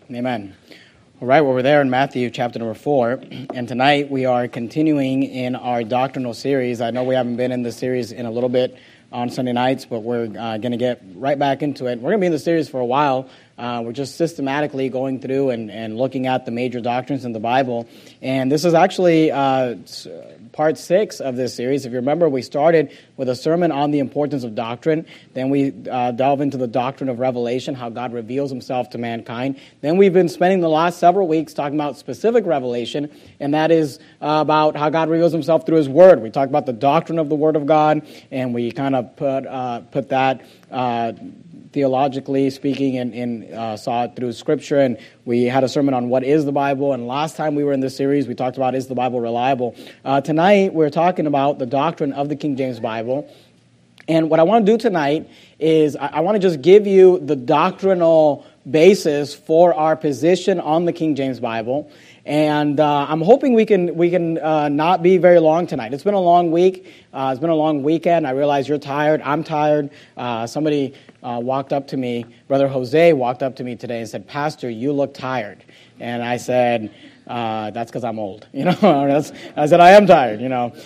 Amen. All right, well, we're there in Matthew chapter number 4, and tonight we are continuing in our doctrinal series. I know we haven't been in the series in a little bit on Sunday nights, but we're going to get right back into it. We're going to be in the series for a while. We're just systematically going through and looking at the major doctrines in the Bible, and this is actually part 6 of this series. If you remember, we started with a sermon on the importance of doctrine. Then we delve into the doctrine of revelation, how God reveals himself to mankind. Then we've been spending the last several weeks talking about specific revelation, and that is about how God reveals himself through his word. We talked about the doctrine of the word of God, and we kind of put that theologically speaking and saw it through Scripture, and we had a sermon on what is the Bible, and last time we were in this series, we talked about is the Bible reliable. Tonight, we're talking about the doctrine of the King James Bible, and what I want to do tonight is I want to just give you the doctrinal basis for our position on the King James Bible, and I'm hoping we can not be very long tonight. It's been a long week. It's been a long weekend. I realize you're tired. I'm tired. Somebody walked up to me, Brother Jose walked up to me today and said, "Pastor, you look tired." And I said, that's because I'm old, I said, I am tired,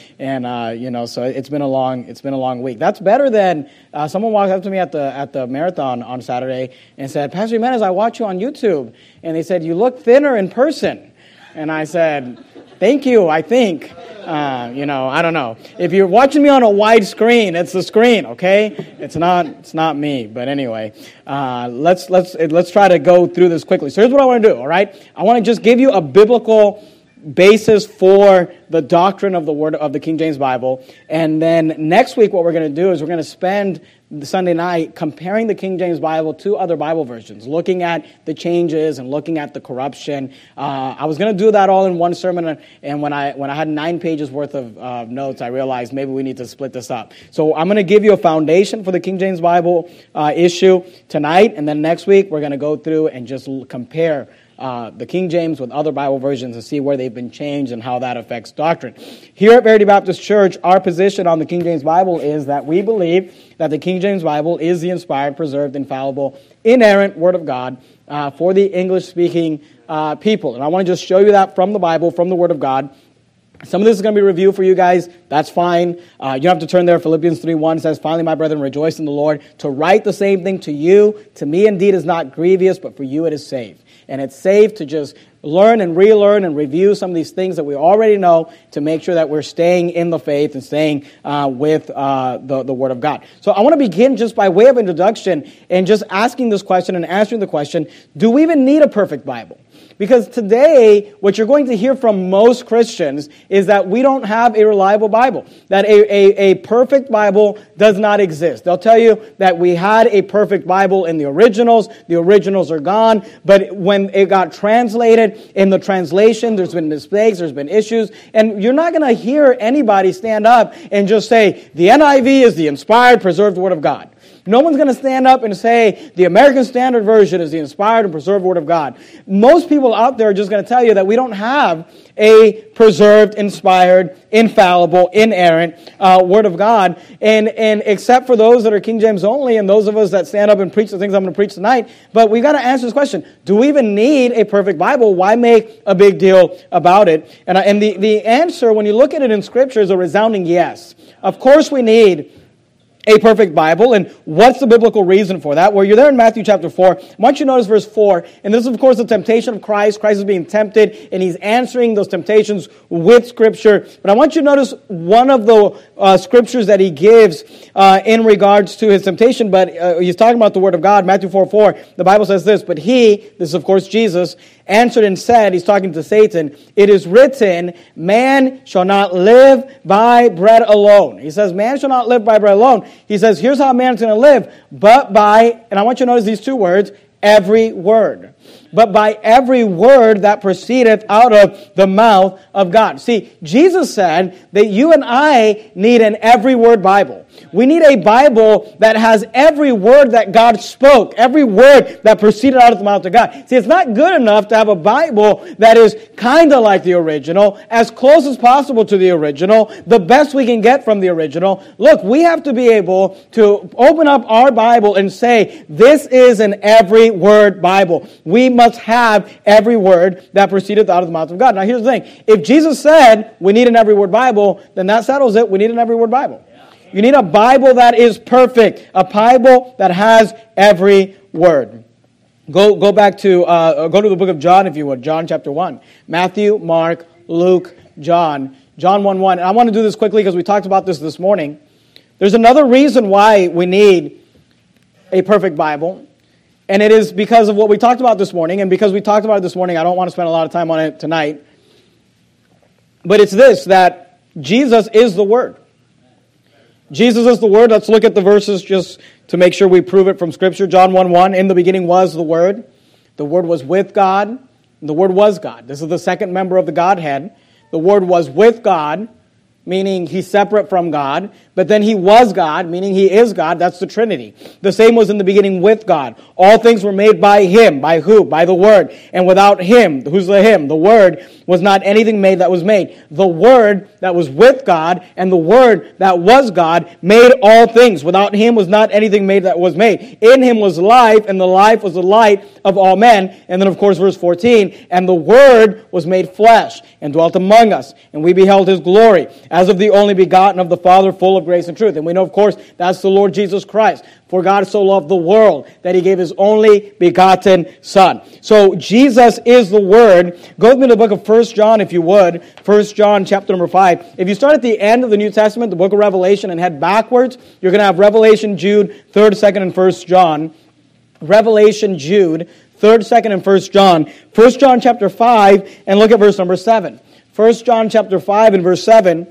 and, so it's been a long week. That's better than, someone walked up to me at the marathon on Saturday and said, "Pastor Jimenez, I watch you on YouTube." And they said, "You look thinner in person." And I said, "Thank you, I think. I don't know. If you're watching me on a wide screen, it's the screen, okay? It's not me." But anyway, let's try to go through this quickly. So here's what I want to do, all right? I want to just give you a biblical basis for the doctrine of the word of the King James Bible. And then next week what we're going to do is we're going to spend the Sunday night comparing the King James Bible to other Bible versions, looking at the changes and looking at the corruption. I was going to do that all in one sermon, and when I had 9 pages worth of notes, I realized maybe we need to split this up. So I'm going to give you a foundation for the King James Bible issue tonight, and then next week we're going to go through and just compare the King James with other Bible versions and see where they've been changed and how that affects doctrine. Here at Verity Baptist Church, our position on the King James Bible is that we believe that the King James Bible is the inspired, preserved, infallible, inerrant Word of God for the English-speaking people. And I want to just show you that from the Bible, from the Word of God. Some of this is going to be review for you guys. That's fine. You don't have to turn there. Philippians 3:1 says, "Finally, my brethren, rejoice in the Lord. To write the same thing to you, to me indeed is not grievous, but for you it is safe." And it's safe to just learn and relearn and review some of these things that we already know to make sure that we're staying in the faith and staying with the Word of God. So I want to begin just by way of introduction and just asking this question and answering the question, do we even need a perfect Bible? Because today, what you're going to hear from most Christians is that we don't have a reliable Bible, that a perfect Bible does not exist. They'll tell you that we had a perfect Bible in the originals are gone, but when it got translated, in the translation, there's been mistakes, there's been issues, and you're not going to hear anybody stand up and just say, the NIV is the inspired, preserved Word of God. No one's going to stand up and say the American Standard Version is the inspired and preserved Word of God. Most people out there are just going to tell you that we don't have a preserved, inspired, infallible, inerrant Word of God. And except for those that are King James only and those of us that stand up and preach the things I'm going to preach tonight. But we've got to answer this question. Do we even need a perfect Bible? Why make a big deal about it? And the answer, when you look at it in Scripture, is a resounding yes. Of course we need a perfect Bible, and what's the biblical reason for that? Well, you're there in Matthew chapter 4. I want you to notice verse 4, and this is, of course, the temptation of Christ. Christ is being tempted, and he's answering those temptations with Scripture. But I want you to notice one of the Scriptures that he gives in regards to his temptation, but he's talking about the Word of God. Matthew 4:4, the Bible says this, "But he," this is, of course, Jesus, "answered and said," he's talking to Satan, "It is written, man shall not live by bread alone." He says, man shall not live by bread alone. He says, here's how a man's going to live, but by, and I want you to notice these 2 words, every word. But by every word that proceedeth out of the mouth of God. See, Jesus said that you and I need an every word Bible. We need a Bible that has every word that God spoke, every word that proceeded out of the mouth of God. See, it's not good enough to have a Bible that is kind of like the original, as close as possible to the original, the best we can get from the original. Look, we have to be able to open up our Bible and say, this is an every word Bible. We must have every word that proceedeth out of the mouth of God. Now here's the thing. If Jesus said we need an every word Bible, then that settles it. We need an every word Bible. You need a Bible that is perfect. A Bible that has every word. Go back to, go to the book of John if you would. John chapter 1. Matthew, Mark, Luke, John. John 1:1. And I want to do this quickly because we talked about this morning. There's another reason why we need a perfect Bible. And it is because of what we talked about this morning. And because we talked about it this morning, I don't want to spend a lot of time on it tonight. But it's this, that Jesus is the Word. Jesus is the Word. Let's look at the verses just to make sure we prove it from Scripture. John 1:1, in the beginning was the Word. The Word was with God, and the Word was God. This is the second member of the Godhead. The Word was with God, meaning He's separate from God. But then He was God, meaning He is God. That's the Trinity. The same was in the beginning with God. All things were made by Him. By who? By the Word. And without Him, who's the Him? The Word was not anything made that was made. The Word that was with God and the Word that was God made all things. Without Him was not anything made that was made. In Him was life, and the life was the light of all men. And then, of course, verse 14, and the Word was made flesh and dwelt among us, and we beheld His glory, as of the only begotten of the Father, full of grace and truth. And we know, of course, that's the Lord Jesus Christ. For God so loved the world that He gave His only begotten Son. So Jesus is the Word. Go with me to the book of 1 John, if you would. 1 John chapter number 5. If you start at the end of the New Testament, the book of Revelation, and head backwards, you're going to have Revelation, Jude, 3rd, 2nd, and 1 John. Revelation, Jude, 3rd, 2nd, and 1 John. 1 John chapter 5, and look at verse number 7. 1 John chapter 5 and verse 7.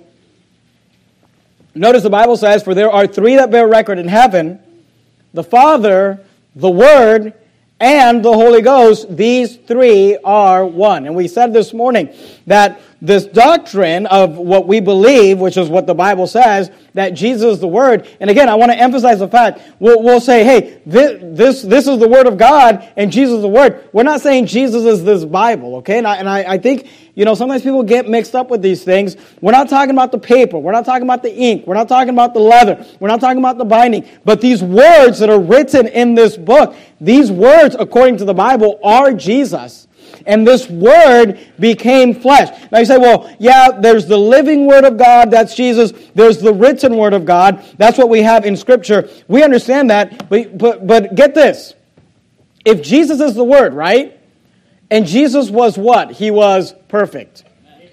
Notice the Bible says, for there are three that bear record in heaven, the Father, the Word, and the Holy Ghost. These three are one. And we said this morning that this doctrine of what we believe, which is what the Bible says, that Jesus is the Word. And again, I want to emphasize the fact, we'll say, hey, this is the Word of God and Jesus is the Word. We're not saying Jesus is this Bible, okay? And I think, sometimes people get mixed up with these things. We're not talking about the paper. We're not talking about the ink. We're not talking about the leather. We're not talking about the binding. But these words that are written in this book, these words, according to the Bible, are Jesus. And this Word became flesh. Now you say, well, yeah, there's the living Word of God, that's Jesus. There's the written Word of God. That's what we have in Scripture. We understand that, but get this. If Jesus is the Word, right? And Jesus was what? He was perfect.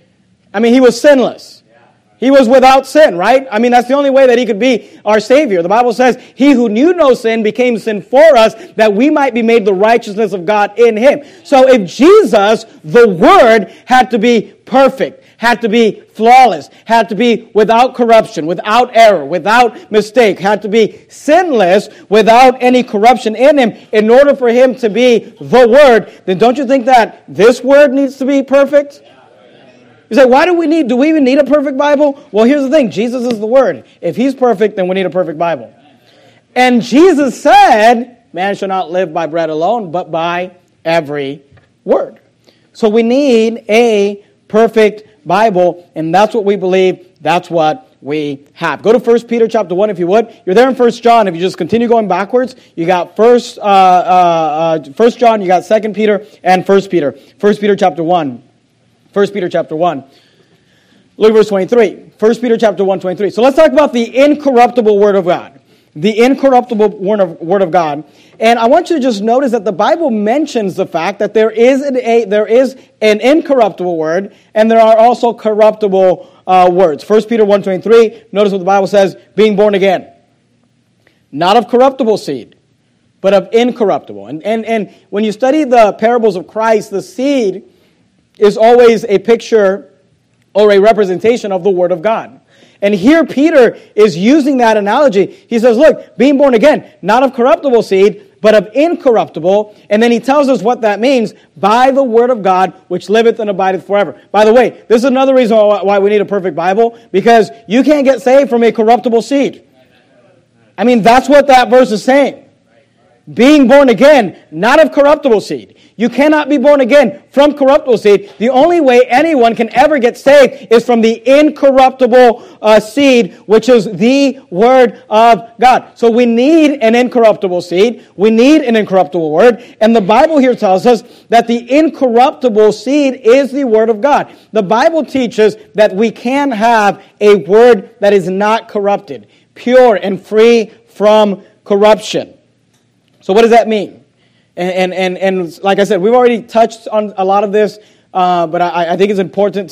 I mean, He was sinless. He was without sin, right? I mean, that's the only way that He could be our Savior. The Bible says, He who knew no sin became sin for us, that we might be made the righteousness of God in Him. So if Jesus, the Word, had to be perfect, had to be flawless, had to be without corruption, without error, without mistake, had to be sinless, without any corruption in Him, in order for Him to be the Word, then don't you think that this Word needs to be perfect? You say, do we even need a perfect Bible? Well, here's the thing. Jesus is the Word. If He's perfect, then we need a perfect Bible. And Jesus said, man shall not live by bread alone, but by every word. So we need a perfect Bible, and that's what we believe. That's what we have. Go to 1 Peter chapter 1, if you would. You're there in 1 John. If you just continue going backwards, you got 1 John, you got 2 Peter, and 1 Peter. 1 Peter chapter 1. 1 Peter chapter 1. Look at verse 23. 1 Peter chapter 1, 23. So let's talk about the incorruptible Word of God. The incorruptible Word of God. And I want you to just notice that the Bible mentions the fact that there is an incorruptible Word, and there are also corruptible words. 1 Peter 1, 23. Notice what the Bible says, being born again. Not of corruptible seed, but of incorruptible. And when you study the parables of Christ, the seed is always a picture or a representation of the Word of God. And here Peter is using that analogy. He says, look, being born again, not of corruptible seed, but of incorruptible. And then he tells us what that means, by the Word of God, which liveth and abideth forever. By the way, this is another reason why we need a perfect Bible, because you can't get saved from a corruptible seed. I mean, that's what that verse is saying. being born again, not of corruptible seed. You cannot be born again from corruptible seed. The only way anyone can ever get saved is from the incorruptible seed, which is the Word of God. So we need an incorruptible seed. We need an incorruptible Word. And the Bible here tells us that the incorruptible seed is the Word of God. The Bible teaches that we can have a Word that is not corrupted, pure and free from corruption. So what does that mean? And like I said, we've already touched on a lot of this, but I think it's important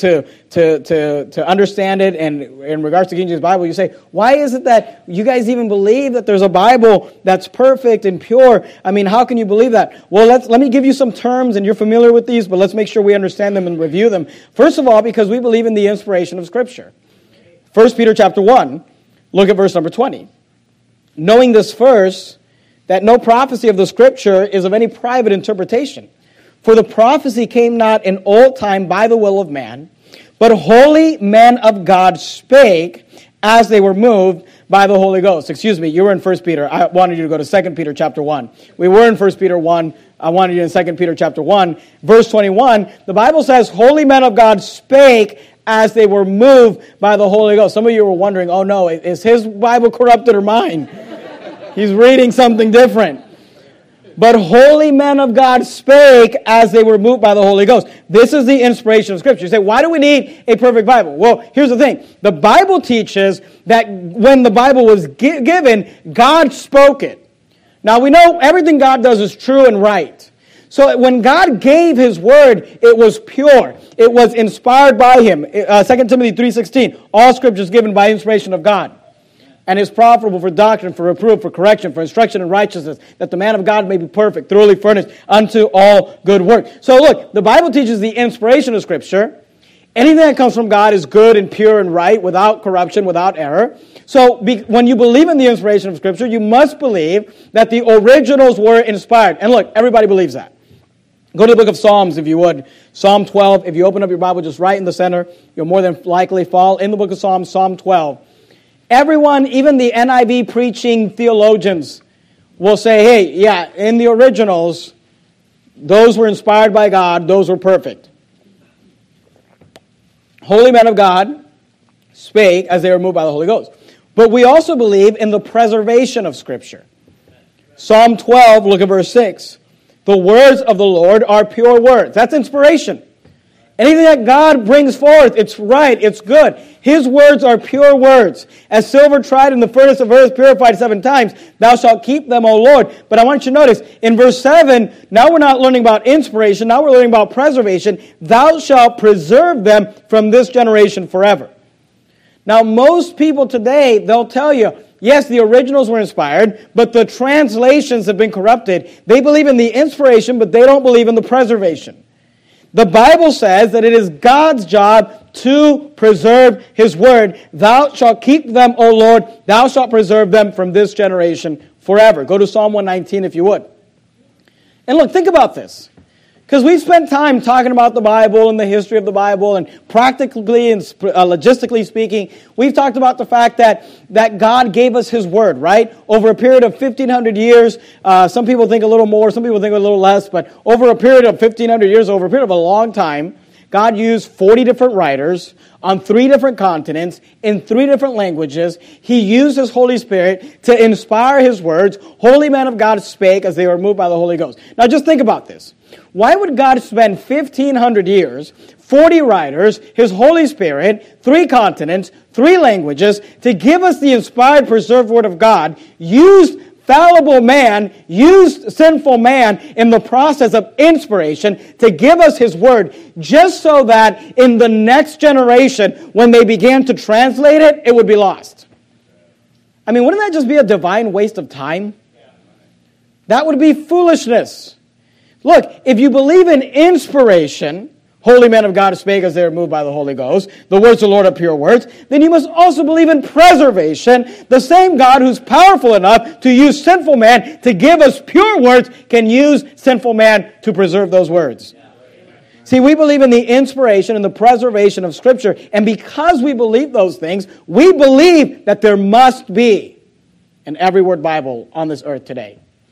to understand it. And in regards to King James Bible, you say, why is it that you guys even believe that there's a Bible that's perfect and pure? I mean, how can you believe that? Well, let me give you some terms, and you're familiar with these, but let's make sure we understand them and review them. First of all, because we believe in the inspiration of Scripture. 1 Peter chapter 1, look at verse number 20. Knowing this first, that no prophecy of the Scripture is of any private interpretation. For the prophecy came not in old time by the will of man, but holy men of God spake as they were moved by the Holy Ghost. Excuse me, you were in 1 Peter. I wanted you to go to 2 Peter chapter 1. We were in 1 Peter 1. I wanted you in 2 Peter chapter 1. Verse 21, the Bible says, holy men of God spake as they were moved by the Holy Ghost. Some of you were wondering, oh no, is his Bible corrupted or mine? He's reading something different. But holy men of God spake as they were moved by the Holy Ghost. This is the inspiration of Scripture. You say, why do we need a perfect Bible? Well, here's the thing. The Bible teaches that when the Bible was given, God spoke it. Now, we know everything God does is true and right. So when God gave His Word, it was pure. It was inspired by Him. 2 Timothy 3:16, all Scripture is given by inspiration of God, and is profitable for doctrine, for reproof, for correction, for instruction in righteousness, that the man of God may be perfect, thoroughly furnished unto all good work. So look, the Bible teaches the inspiration of Scripture. Anything that comes from God is good and pure and right, without corruption, without error. So when you believe in the inspiration of Scripture, you must believe that the originals were inspired. And look, everybody believes that. Go to the book of Psalms, if you would. Psalm 12. If you open up your Bible just right in the center, you'll more than likely fall in the book of Psalms, Psalm 12. Everyone, even the NIV preaching theologians, will say, hey, yeah, in the originals, those were inspired by God, those were perfect. Holy men of God spake as they were moved by the Holy Ghost. But we also believe in the preservation of Scripture. Psalm 12, look at verse 6. The words of the Lord are pure words. That's inspiration. Anything that God brings forth, it's right, it's good. His words are pure words. As silver tried in the furnace of earth, purified 7 times, thou shalt keep them, O Lord. But I want you to notice, in verse 7, now we're not learning about inspiration, now we're learning about preservation. Thou shalt preserve them from this generation forever. Now, most people today, they'll tell you, yes, the originals were inspired, but the translations have been corrupted. They believe in the inspiration, but they don't believe in the preservation. The Bible says that it is God's job to preserve His Word. Thou shalt keep them, O Lord. Thou shalt preserve them from this generation forever. Go to Psalm 119 if you would. And look, think about this. Because we've spent time talking about the Bible and the history of the Bible, and practically and logistically speaking, we've talked about the fact that God gave us His Word, right? Over a period of 1,500 years, some people think a little more, some people think a little less, but over a period of 1,500 years, over a period of a long time, God used 40 different writers on 3 different continents, in 3 different languages. He used His Holy Spirit to inspire His words. Holy men of God spake as they were moved by the Holy Ghost. Now just think about this. Why would God spend 1,500 years, 40 writers, His Holy Spirit, 3 continents, 3 languages, to give us the inspired, preserved Word of God, used fallible man, used sinful man in the process of inspiration to give us His Word, just so that in the next generation, when they began to translate it, it would be lost? I mean, wouldn't that just be a divine waste of time? That would be foolishness. Look, if you believe in inspiration, holy men of God spake as they were moved by the Holy Ghost, the words of the Lord are pure words, then you must also believe in preservation. The same God who's powerful enough to use sinful man to give us pure words can use sinful man to preserve those words. See, we believe in the inspiration and the preservation of Scripture, and because we believe those things, we believe that there must be an every word Bible on this earth today.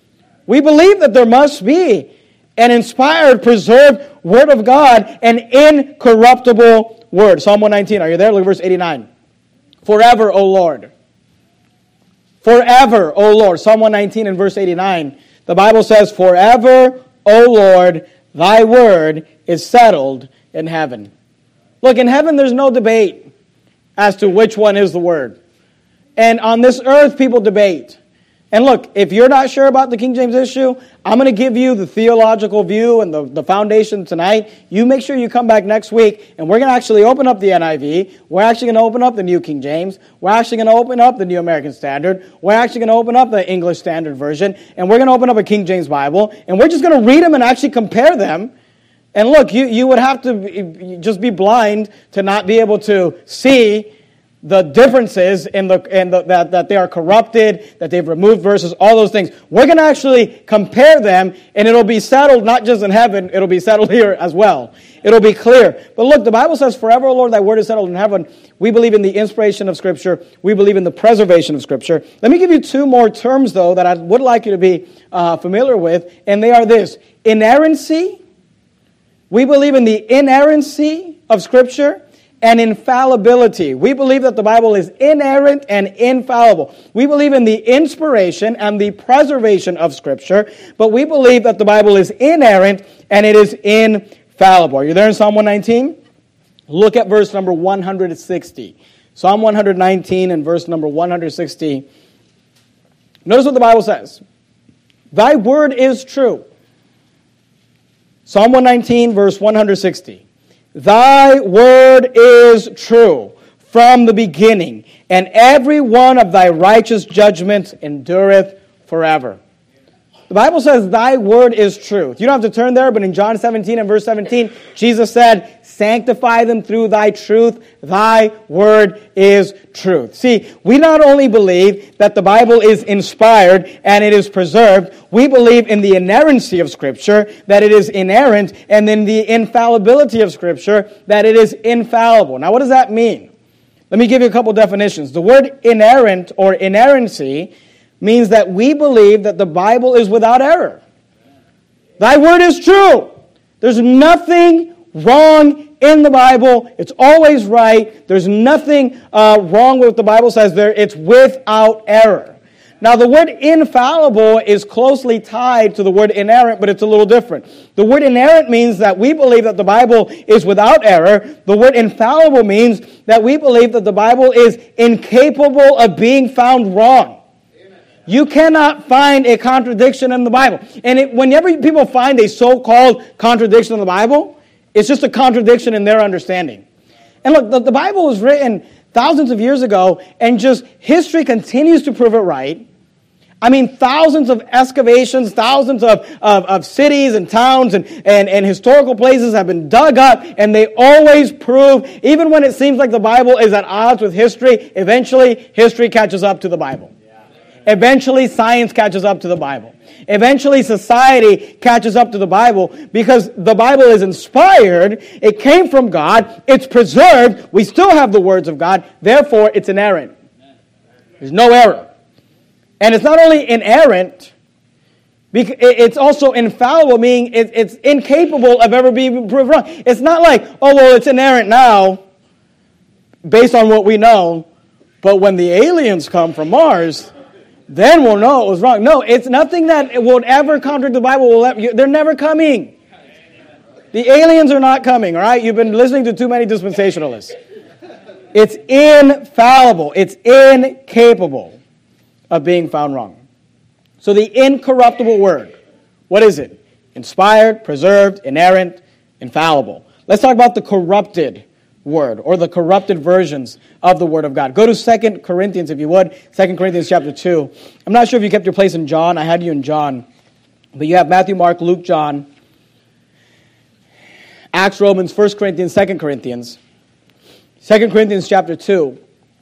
We believe that there must be an inspired, preserved Word of God, an incorruptible Word. Psalm 119, are you there? Look at verse 89. Forever, O Lord. Forever, O Lord. Psalm 119 and verse 89. The Bible says, forever, O Lord, thy word is settled in heaven. Look, in heaven there's no debate as to which one is the word. And on this earth, people debate. And look, if you're not sure about the King James issue, I'm going to give you the theological view and the foundation tonight. You make sure you come back next week, and we're going to actually open up the NIV. We're actually going to open up the New King James. We're actually going to open up the New American Standard. We're actually going to open up the English Standard Version, and we're going to open up a King James Bible, and we're just going to read them and actually compare them. And look, you would have to just be blind to not be able to see the differences that they are corrupted, that they've removed verses, all those things. We're going to actually compare them, and it'll be settled not just in heaven, it'll be settled here as well. It'll be clear. But look, the Bible says, forever, O Lord, thy word is settled in heaven. We believe in the inspiration of Scripture. We believe in the preservation of Scripture. Let me give you two more terms, though, that I would like you to be familiar with, and they are this. Inerrancy. We believe in the inerrancy of Scripture. And infallibility. We believe that the Bible is inerrant and infallible. We believe in the inspiration and the preservation of Scripture, but we believe that the Bible is inerrant and it is infallible. Are you there in Psalm 119? Look at verse number 160. Psalm 119 and verse number 160. Notice what the Bible says. Thy word is true. Psalm 119, verse 160. Thy word is true from the beginning, and every one of thy righteous judgments endureth forever. The Bible says thy word is true. You don't have to turn there, but in John 17 and verse 17, Jesus said, sanctify them through thy truth. Thy word is truth. See, we not only believe that the Bible is inspired and it is preserved, we believe in the inerrancy of Scripture, that it is inerrant, and then the infallibility of Scripture, that it is infallible. Now, what does that mean? Let me give you a couple definitions. The word inerrant or inerrancy means that we believe that the Bible is without error. Thy word is true. There's nothing wrong in the Bible. It's always right. There's nothing wrong with what the Bible says there. It's without error. Now, the word infallible is closely tied to the word inerrant, but it's a little different. The word inerrant means that we believe that the Bible is without error. The word infallible means that we believe that the Bible is incapable of being found wrong. You cannot find a contradiction in the Bible. And whenever people find a so-called contradiction in the Bible, it's just a contradiction in their understanding. And look, the Bible was written thousands of years ago, and just history continues to prove it right. I mean, thousands of excavations, thousands of cities and towns and historical places have been dug up, and they always prove, even when it seems like the Bible is at odds with history, eventually history catches up to the Bible. Eventually, science catches up to the Bible. Eventually, society catches up to the Bible because the Bible is inspired. It came from God. It's preserved. We still have the words of God. Therefore, it's inerrant. There's no error. And it's not only inerrant, it's also infallible, meaning it's incapable of ever being proved wrong. It's not like, oh, well, it's inerrant now based on what we know, but when the aliens come from Mars, then we'll know it was wrong. No, it's nothing that will ever contradict the Bible. They're never coming. The aliens are not coming, all right? You've been listening to too many dispensationalists. It's infallible. It's incapable of being found wrong. So the incorruptible word, what is it? Inspired, preserved, inerrant, infallible. Let's talk about the corrupted word, or the corrupted versions of the Word of God. Go to 2 Corinthians, if you would. 2 Corinthians chapter 2. I'm not sure if you kept your place in John. I had you in John. But you have Matthew, Mark, Luke, John, Acts, Romans, 1 Corinthians, 2 Corinthians. 2 Corinthians chapter 2.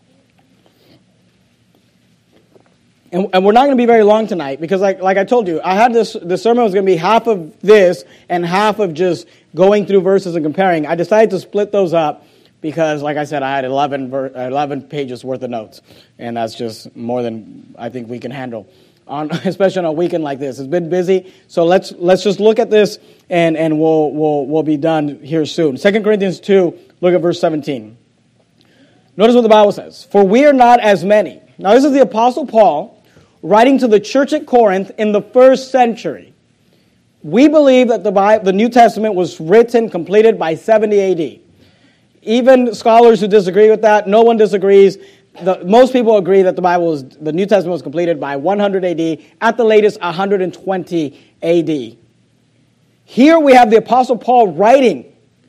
And we're not going to be very long tonight because like I told you, I had the sermon was going to be half of this and half of just going through verses and comparing. I decided to split those up because, like I said, I had 11 pages worth of notes. And that's just more than I think we can handle. especially on a weekend like this. It's been busy, so let's just look at this, and we'll be done here soon. 2 Corinthians 2, look at verse 17. Notice what the Bible says. For we are not as many. Now this is the Apostle Paul writing to the church at Corinth in the first century. We believe that the New Testament was written, completed by 70 AD. Even scholars who disagree with that, no one disagrees. Most people agree that the New Testament was completed by 100 AD, at the latest 120 AD. Here we have the Apostle Paul writing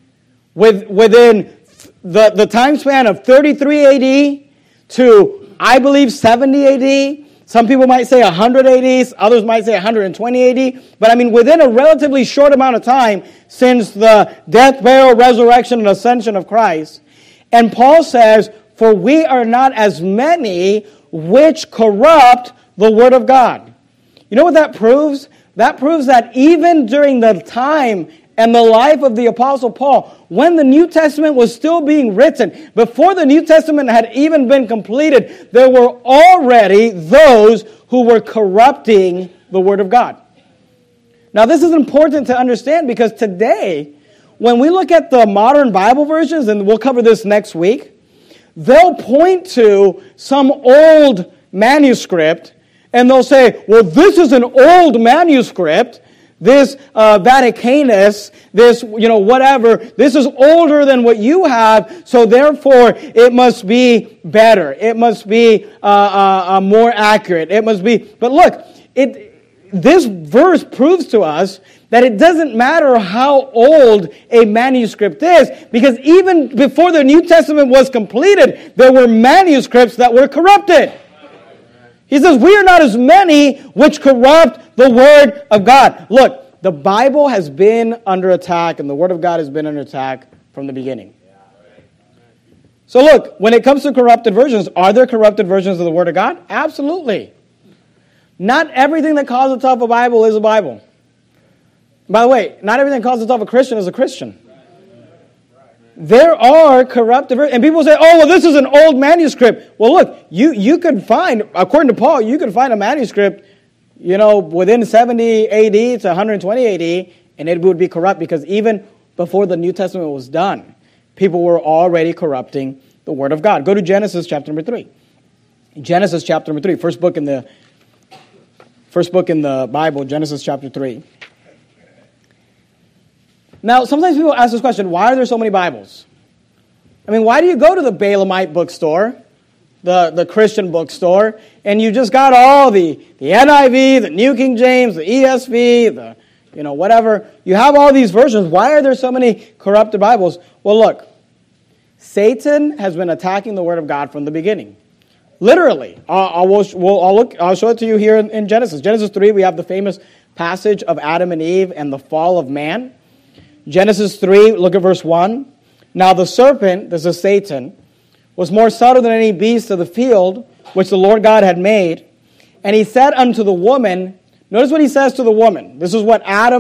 within the time span of 33 AD to, I believe, 70 AD. Some people might say 100 AD, others might say 120 AD. But I mean, within a relatively short amount of time since the death, burial, resurrection, and ascension of Christ. And Paul says, for we are not as many which corrupt the word of God. You know what that proves? That proves that even during the time and the life of the Apostle Paul, when the New Testament was still being written, before the New Testament had even been completed, there were already those who were corrupting the Word of God. Now, this is important to understand because today, when we look at the modern Bible versions, and we'll cover this next week, they'll point to some old manuscript, and they'll say, well, this is an old manuscript. This Vaticanus, this, whatever, this is older than what you have, so therefore it must be better. It must be more accurate. It must be, but look, this verse proves to us that it doesn't matter how old a manuscript is, because even before the New Testament was completed, there were manuscripts that were corrupted. He says, we are not as many which corrupt the Word of God. Look, the Bible has been under attack, and the Word of God has been under attack from the beginning. So look, when it comes to corrupted versions, are there corrupted versions of the Word of God? Absolutely. Not everything that calls itself a Bible is a Bible. By the way, not everything that calls itself a Christian is a Christian. There are corrupted versions. And people say, oh, well, this is an old manuscript. Well, look, you could find, according to Paul, you could find a manuscript, within 70 AD to 120 AD, and it would be corrupt because even before the New Testament was done, people were already corrupting the Word of God. Go to Genesis chapter number 3. Genesis chapter number 3, first book in the Bible, Genesis chapter 3. Now, sometimes people ask this question, why are there so many Bibles? I mean, why do you go to the Balaamite bookstore, the Christian bookstore, and you just got all the NIV, the New King James, the ESV, whatever. You have all these versions. Why are there so many corrupted Bibles? Well, look, Satan has been attacking the Word of God from the beginning. Literally. I'll show it to you here in Genesis. Genesis 3, we have the famous passage of Adam and Eve and the fall of man. Genesis 3, look at verse 1. Now the serpent, this is Satan, was more subtle than any beast of the field, which the Lord God had made. And he said unto the woman, notice what he says to the woman. This is what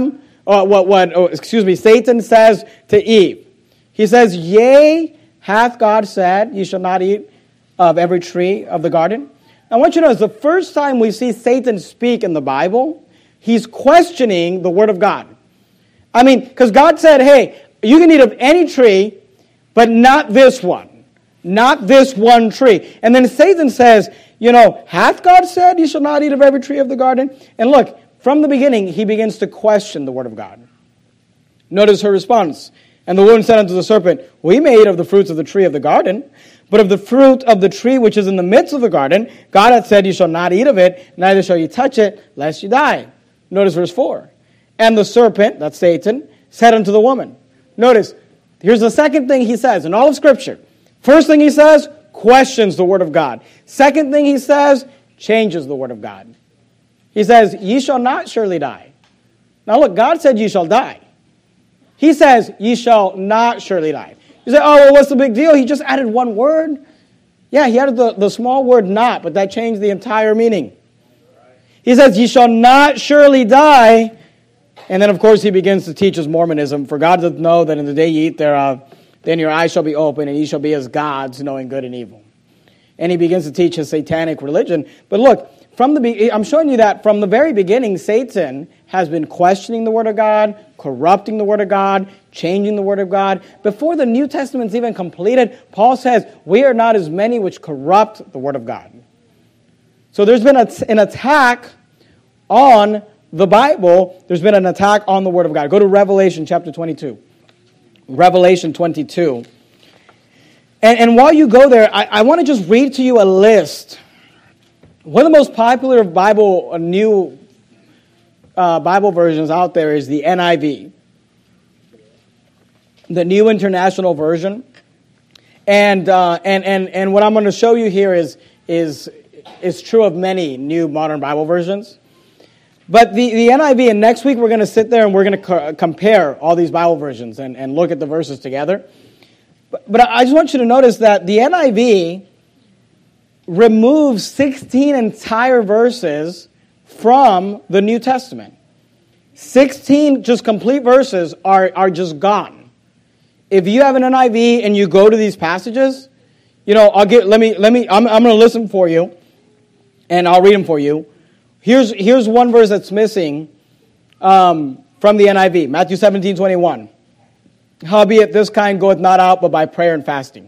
Satan says to Eve. He says, yea, hath God said, ye shall not eat of every tree of the garden? I want you to know, it's the first time we see Satan speak in the Bible. He's questioning the Word of God. I mean, because God said, hey, you can eat of any tree, but not this one. Not this one tree. And then Satan says, hath God said you shall not eat of every tree of the garden? And look, from the beginning, he begins to question the Word of God. Notice her response. And the woman said unto the serpent, we may eat of the fruits of the tree of the garden, but of the fruit of the tree which is in the midst of the garden, God hath said, you shall not eat of it, neither shall you touch it, lest you die. Notice verse 4. And the serpent, that's Satan, said unto the woman. Notice, here's the second thing he says in all of Scripture. First thing he says, questions the Word of God. Second thing he says, changes the Word of God. He says, ye shall not surely die. Now look, God said ye shall die. He says, ye shall not surely die. You say, oh, well, what's the big deal? He just added one word. Yeah, he added the small word not, but that changed the entire meaning. He says, ye shall not surely die. And then, of course, he begins to teach us Mormonism. For God doth know that in the day ye eat thereof, then your eyes shall be open, and ye shall be as gods, knowing good and evil. And he begins to teach his satanic religion. But look, I'm showing you that from the very beginning, Satan has been questioning the Word of God, corrupting the Word of God, changing the Word of God. Before the New Testament's even completed, Paul says, we are not as many which corrupt the Word of God. So there's been an attack on the Bible. There's been an attack on the Word of God. Go to Revelation chapter 22. Revelation 22. And while you go there, I want to just read to you a list. One of the most popular new Bible versions out there is the NIV, the New International Version. And what I'm going to show you here is true of many new modern Bible versions. But the NIV, and next week we're going to sit there and we're going to compare all these Bible versions and look at the verses together. But I just want you to notice that the NIV removes 16 entire verses from the New Testament. 16 just complete verses are just gone. If you have an NIV and you go to these passages, I'm going to listen for you and I'll read them for you. Here's one verse that's missing from the NIV, Matthew 17:21. Howbeit this kind goeth not out but by prayer and fasting.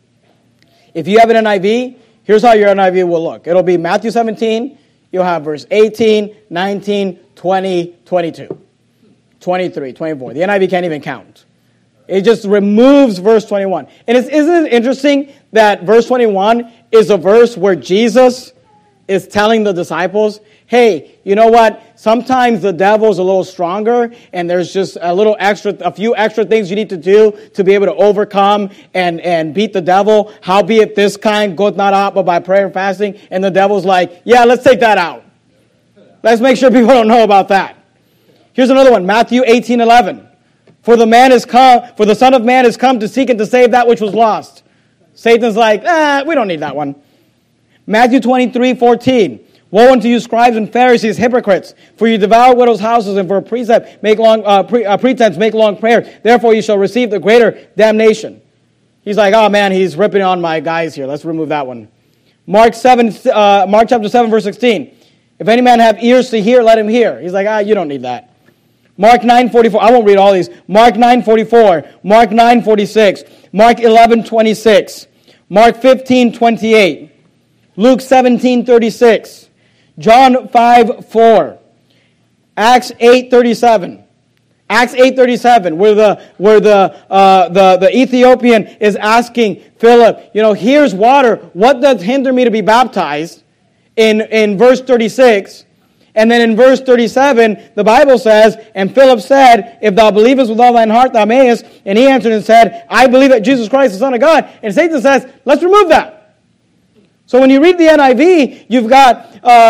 If you have an NIV, here's how your NIV will look. It'll be Matthew 17, you'll have verse 18, 19, 20, 22, 23, 24. The NIV can't even count. It just removes verse 21. And isn't it interesting that verse 21 is a verse where Jesus is telling the disciples, hey, you know what? Sometimes the devil's a little stronger and there's just a few extra things you need to do to be able to overcome and beat the devil. Howbeit this kind goeth not out but by prayer and fasting. And the devil's like, yeah, let's take that out. Let's make sure people don't know about that. Here's another one, Matthew 18:11. For the Son of Man is come to seek and to save that which was lost. Satan's like, we don't need that one. Matthew 23:14. Woe unto you, scribes and Pharisees, hypocrites! For you devour widows' houses, and for a pretense make long prayer. Therefore you shall receive the greater damnation. He's like, oh man, he's ripping on my guys here. Let's remove that one. Mark chapter 7, verse 16. If any man have ears to hear, let him hear. He's like, you don't need that. Mark 9:44. I won't read all these. Mark 9:44. Mark 9:46. Mark 11:26. Mark 15:28. Luke 17:36. John 5:4. Acts 8:37. Acts 8:37, where the Ethiopian is asking Philip, here's water. What does hinder me to be baptized? In verse 36. And then in verse 37, the Bible says, and Philip said, if thou believest with all thine heart, thou mayest. And he answered and said, I believe that Jesus Christ is the Son of God. And Satan says, let's remove that. So when you read the NIV, you've got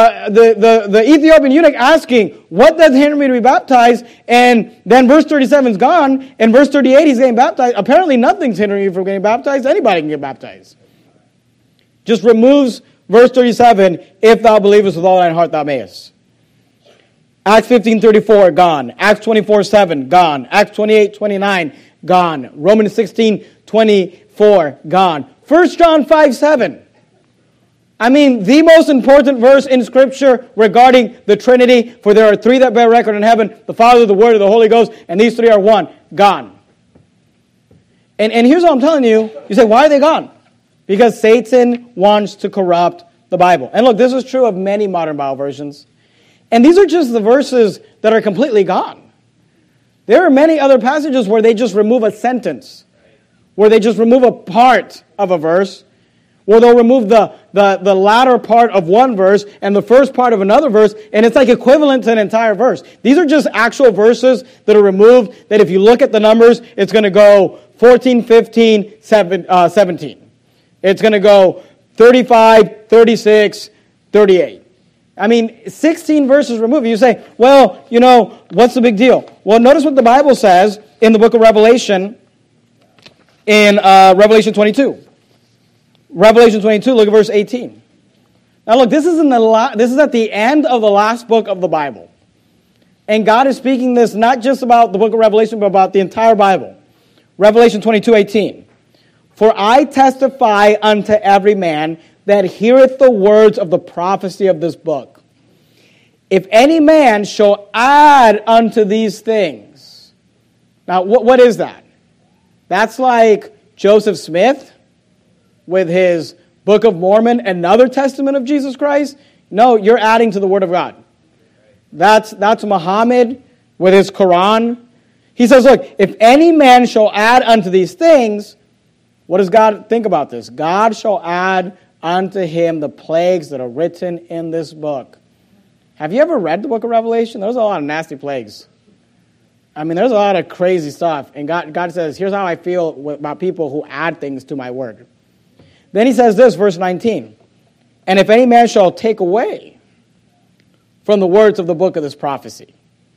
the Ethiopian eunuch asking, what does hinder me to be baptized? And then verse 37 is gone. And verse 38, he's getting baptized. Apparently nothing's hindering you from getting baptized. Anybody can get baptized. Just removes verse 37, if thou believest with all thine heart, thou mayest. Acts 15:34, gone. Acts 24:7, gone. Acts 28:29, gone. Romans 16:24, gone. 1 John 5:7. I mean, the most important verse in Scripture regarding the Trinity, for there are three that bear record in heaven, the Father, the Word, and the Holy Ghost, and these three are one. Gone. And here's what I'm telling you. You say, why are they gone? Because Satan wants to corrupt the Bible. And look, this is true of many modern Bible versions. And these are just the verses that are completely gone. There are many other passages where they just remove a sentence, where they just remove a part of a verse, where they'll remove the latter part of one verse and the first part of another verse, and it's like equivalent to an entire verse. These are just actual verses that are removed, that if you look at the numbers, it's going to go 14, 15, 17. It's going to go 35, 36, 38. I mean, 16 verses removed. You say, well, what's the big deal? Well, notice what the Bible says in the book of Revelation, in Revelation 22. Revelation 22, look at verse 18. Now look, this is at the end of the last book of the Bible. And God is speaking this not just about the book of Revelation, but about the entire Bible. Revelation 22:18. For I testify unto every man that heareth the words of the prophecy of this book. If any man shall add unto these things. Now, what is that? That's like Joseph Smith with his Book of Mormon, another testament of Jesus Christ. No, you're adding to the Word of God. That's Muhammad with his Quran. He says, look, if any man shall add unto these things, what does God think about this? God shall add unto him the plagues that are written in this book. Have you ever read the book of Revelation? There's a lot of nasty plagues. I mean, there's a lot of crazy stuff. And God says, here's how I feel about people who add things to my word. Then he says this, verse 19. And if any man shall take away from the words of the book of this prophecy.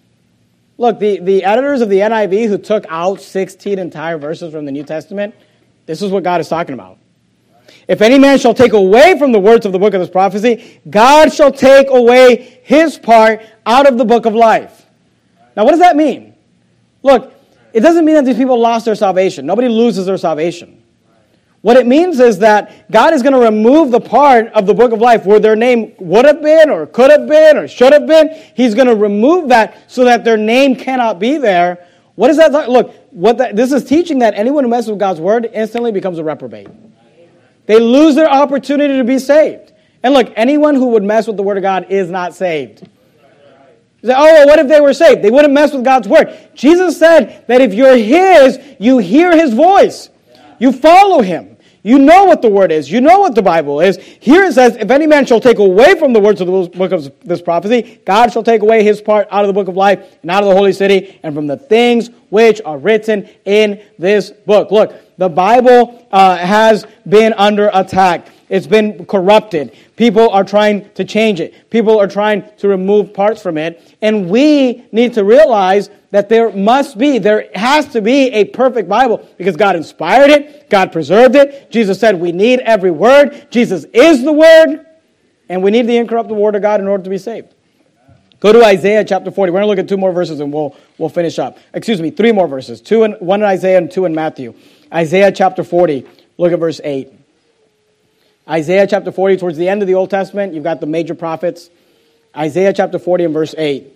Look, the editors of the NIV who took out 16 entire verses from the New Testament, this is what God is talking about. If any man shall take away from the words of the book of this prophecy, God shall take away his part out of the book of life. Now, what does that mean? Look, it doesn't mean that these people lost their salvation. Nobody loses their salvation. What it means is that God is going to remove the part of the book of life where their name would have been or could have been or should have been. He's going to remove that so that their name cannot be there. What is that? Look, this is teaching that anyone who messes with God's word instantly becomes a reprobate. They lose their opportunity to be saved. And look, anyone who would mess with the word of God is not saved. You say, oh, well, what if they were saved? They wouldn't mess with God's word. Jesus said that if you're his, you hear his voice. You follow him. You know what the word is. You know what the Bible is. Here it says, if any man shall take away from the words of the book of this prophecy, God shall take away his part out of the book of life and out of the holy city and from the things which are written in this book. Look, the Bible has been under attack. It's been corrupted. People are trying to change it. People are trying to remove parts from it. And we need to realize that there has to be a perfect Bible because God inspired it. God preserved it. Jesus said we need every word. Jesus is the word. And we need the incorruptible word of God in order to be saved. Go to Isaiah chapter 40. We're going to look at 2 more verses and we'll finish up. 3 more verses. 1 in Isaiah and 2 in Matthew. Isaiah chapter 40. Look at verse 8. Isaiah chapter 40, towards the end of the Old Testament, you've got the major prophets. Isaiah chapter 40 and verse 8.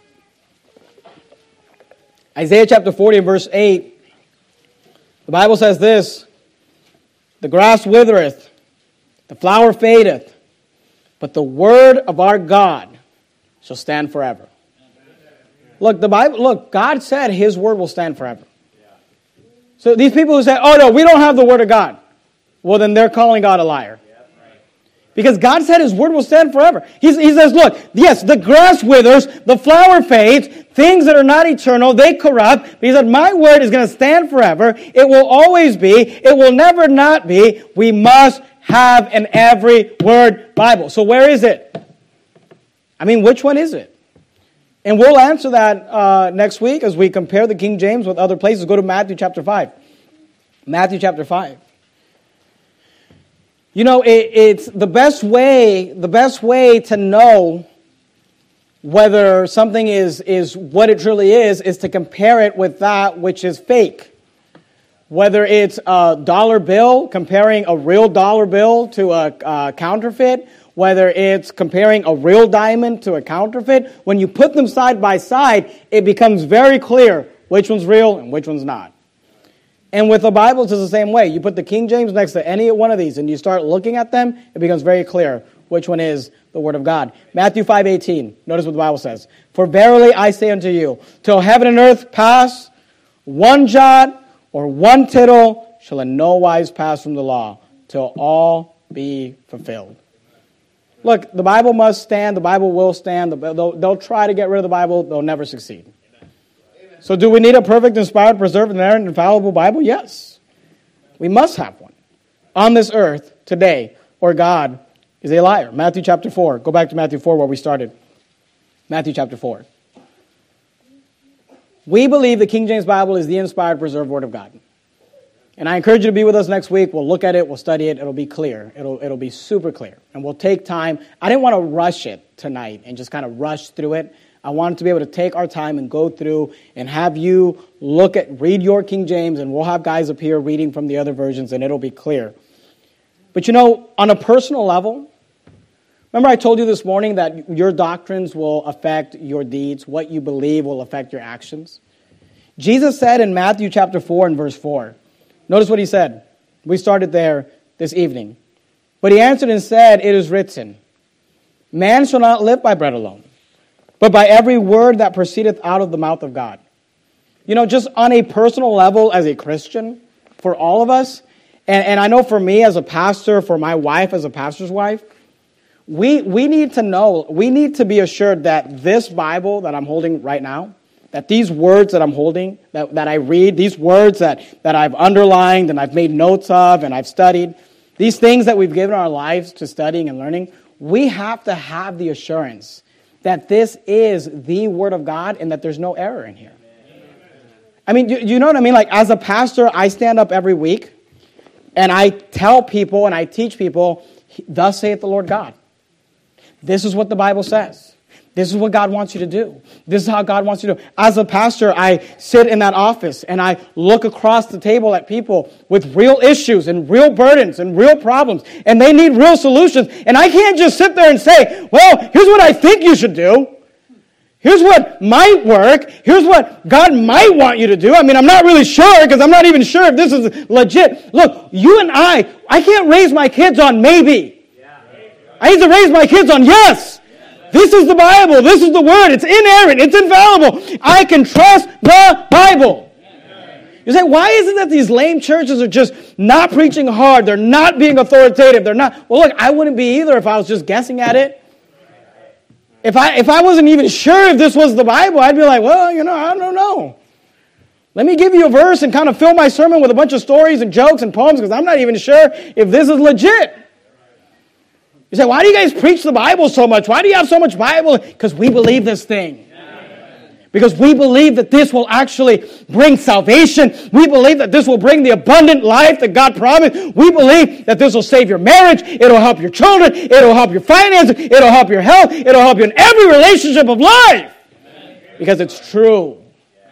Isaiah chapter 40 and verse 8. The Bible says this, the grass withereth, the flower fadeth, but the word of our God shall stand forever. Look, God said his word will stand forever. So these people who say, oh no, we don't have the word of God. Well, then they're calling God a liar. Because God said his word will stand forever. He says, look, yes, the grass withers, the flower fades, things that are not eternal, they corrupt. But he said, my word is going to stand forever. It will always be. It will never not be. We must have an every word Bible. So where is it? I mean, which one is it? And we'll answer that next week as we compare the King James with other places. Go to Matthew chapter 5. Matthew chapter 5. You know, it's the best way to know whether something is what it truly is to compare it with that which is fake. Whether it's a dollar bill, comparing a real dollar bill to a counterfeit, whether it's comparing a real diamond to a counterfeit, when you put them side by side, it becomes very clear which one's real and which one's not. And with the Bible, it's the same way. You put the King James next to any one of these and you start looking at them, it becomes very clear which one is the Word of God. Matthew 5:18. Notice what the Bible says. For verily I say unto you, till heaven and earth pass, one jot or one tittle shall in no wise pass from the law, till all be fulfilled. Look, the Bible must stand. The Bible will stand. They'll try to get rid of the Bible. They'll never succeed. So do we need a perfect, inspired, preserved, inerrant, infallible Bible? Yes. We must have one on this earth today, or God is a liar. Matthew chapter 4. Go back to Matthew 4 where we started. Matthew chapter 4. We believe the King James Bible is the inspired, preserved Word of God. And I encourage you to be with us next week. We'll look at it. We'll study it. It'll be clear. It'll be super clear. And we'll take time. I didn't want to rush it tonight and just kind of rush through it. I wanted to be able to take our time and go through and have you read your King James, and we'll have guys up here reading from the other versions, and it'll be clear. But on a personal level, remember I told you this morning that your doctrines will affect your deeds. What you believe will affect your actions. Jesus said in Matthew chapter 4 and verse 4, notice what he said. We started there this evening. But he answered and said, it is written, man shall not live by bread alone, but by every word that proceedeth out of the mouth of God. Just on a personal level as a Christian, for all of us, and I know for me as a pastor, for my wife as a pastor's wife, we need to know, we need to be assured that this Bible that I'm holding right now, that these words that I'm holding, that I read, these words that I've underlined and I've made notes of and I've studied, these things that we've given our lives to studying and learning, we have to have the assurance that this is the Word of God and that there's no error in here. I mean, you know what I mean? Like, as a pastor, I stand up every week and I tell people and I teach people, thus saith the Lord God. This is what the Bible says. This is what God wants you to do. This is how God wants you to do. As a pastor, I sit in that office and I look across the table at people with real issues and real burdens and real problems, and they need real solutions. And I can't just sit there and say, well, here's what I think you should do. Here's what might work. Here's what God might want you to do. I mean, I'm not really sure because I'm not even sure if this is legit. Look, you and I can't raise my kids on maybe. I need to raise my kids on yes. This is the Bible. This is the Word. It's inerrant. It's infallible. I can trust the Bible. You say, why is it that these lame churches are just not preaching hard? They're not being authoritative. They're not. Well, look, I wouldn't be either if I was just guessing at it. If I wasn't even sure if this was the Bible, I'd be like, well, I don't know. Let me give you a verse and kind of fill my sermon with a bunch of stories and jokes and poems because I'm not even sure if this is legit. You say, why do you guys preach the Bible so much? Why do you have so much Bible? Because we believe this thing. Because we believe that this will actually bring salvation. We believe that this will bring the abundant life that God promised. We believe that this will save your marriage. It'll help your children. It'll help your finances. It'll help your health. It'll help you in every relationship of life. Because it's true.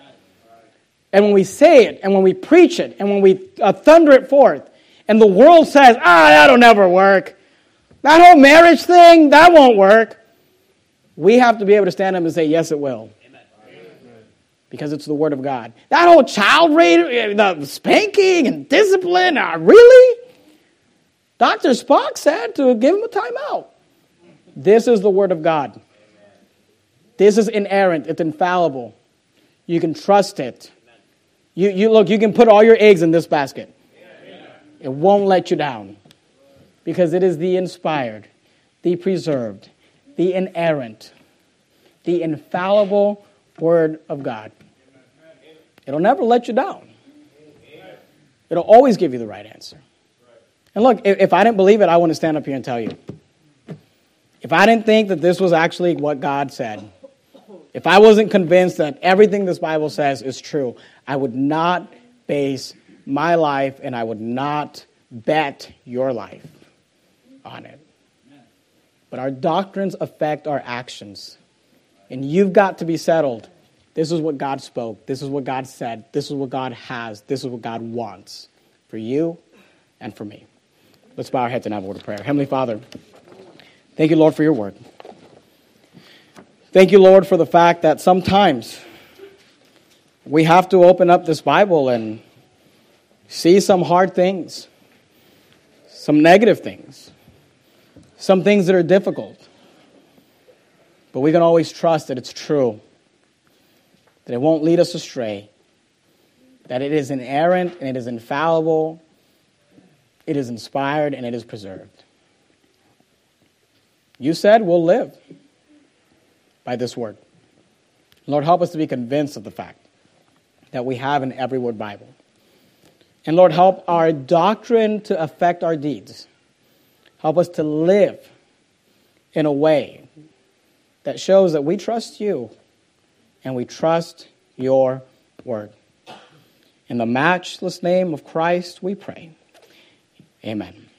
And when we say it, and when we preach it, and when we thunder it forth, and the world says, that'll never work. That whole marriage thing, that won't work. We have to be able to stand up and say, yes, it will. Because it's the Word of God. That whole child rating, the spanking and discipline, really? Dr. Spock said to give him a timeout. This is the Word of God. This is inerrant. It's infallible. You can trust it. You look, you can put all your eggs in this basket. It won't let you down. Because it is the inspired, the preserved, the inerrant, the infallible Word of God. It'll never let you down. It'll always give you the right answer. And look, if I didn't believe it, I wouldn't stand up here and tell you. If I didn't think that this was actually what God said, if I wasn't convinced that everything this Bible says is true, I would not base my life and I would not bet your life on it. But our doctrines affect our actions. And you've got to be settled. This is what God spoke. This is what God said. This is what God has. This is what God wants for you and for me. Let's bow our heads and have a word of prayer. Heavenly Father, thank you, Lord, for your word. Thank you, Lord, for the fact that sometimes we have to open up this Bible and see some hard things, some negative things, some things that are difficult. But we can always trust that it's true, that it won't lead us astray, that it is inerrant and it is infallible, it is inspired and it is preserved. You said we'll live by this word. Lord, help us to be convinced of the fact that we have an every word Bible. And Lord, help our doctrine to affect our deeds. Help us to live in a way that shows that we trust you and we trust your word. In the matchless name of Christ, we pray. Amen.